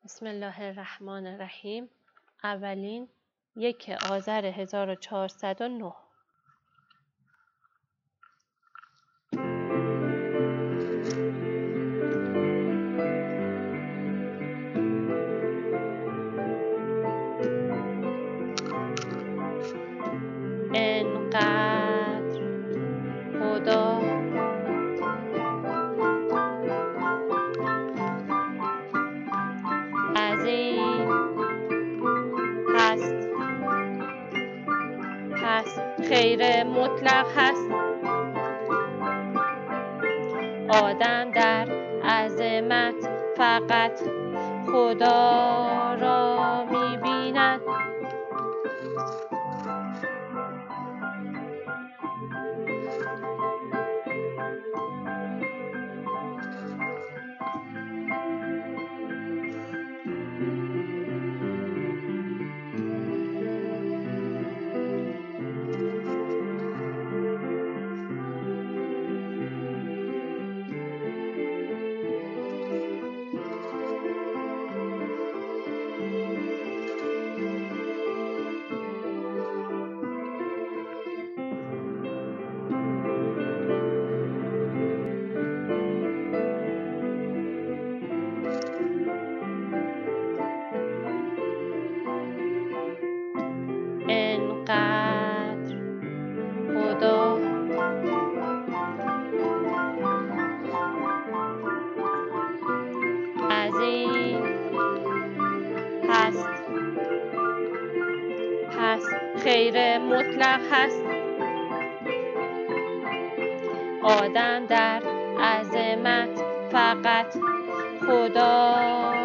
بسم الله الرحمن الرحیم. اولین 1 آذر 1409. انقدر خدا عظیم هست، پس خیر مطلق هست. آدم در عظمت فقط خدا را می‌بیند. انقدر خدا عظیم هست، پس خیر مطلق هست. آدم در عظمت فقط خدا